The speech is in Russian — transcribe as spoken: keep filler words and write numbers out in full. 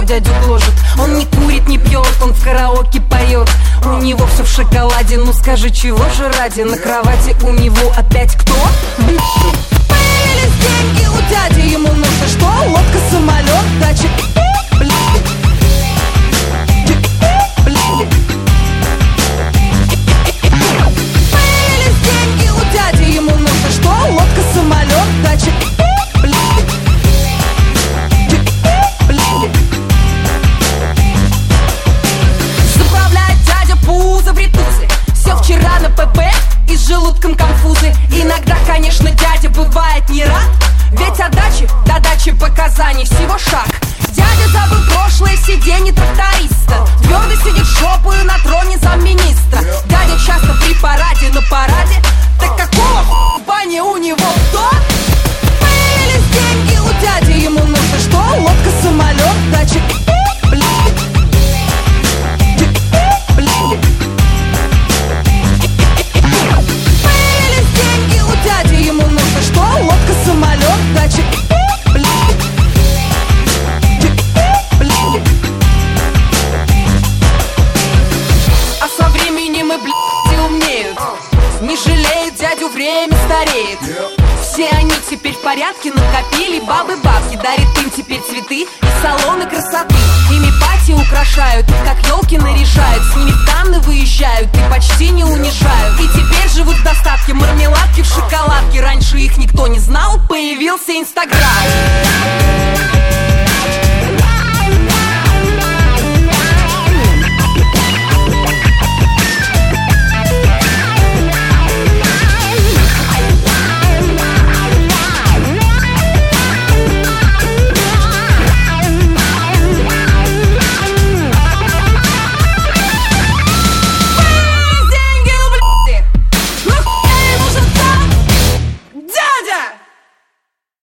дядю гложет. Он не курит, не пьет, он в караоке поет. У него все в шоколаде, ну скажи, чего же ради? На кровати у него опять кто? Появились деньги у дяди, ему нужно что? Лодка, самолет, дача. Появились деньги у дяди, ему нужно что? Лодка, самолет, дача. Заправляет дядя пузо в ритузы. Все вчера на ПП и с желудком конфузы. Иногда, конечно, дядя бывает не рад, ведь от дачи до дачи показаний всего шаг. Дядя забыл прошлое сиденье тракториста, твердо сидит шопою на троне замминистра. Дядя часто при параде на параде. Так какого в бане у него кто? Появились деньги у дяди, ему нужно что? Лодка, самолет, дача. Появились деньги у дяди, ему нужно что? Лодка, самолет, дача. А со временем и блядь умнеют, не жалеют дядю, время стареет. Все они теперь в порядке, накопили бабы бабки. Дарит им теперь цветы и салоны красоты. Ими пати украшают, их как елки наряжают. С ними в Канны выезжают и почти не унижают. И теперь живут в достатке, мармеладки в шоколадке. Раньше их никто не знал, появился Инстаграм.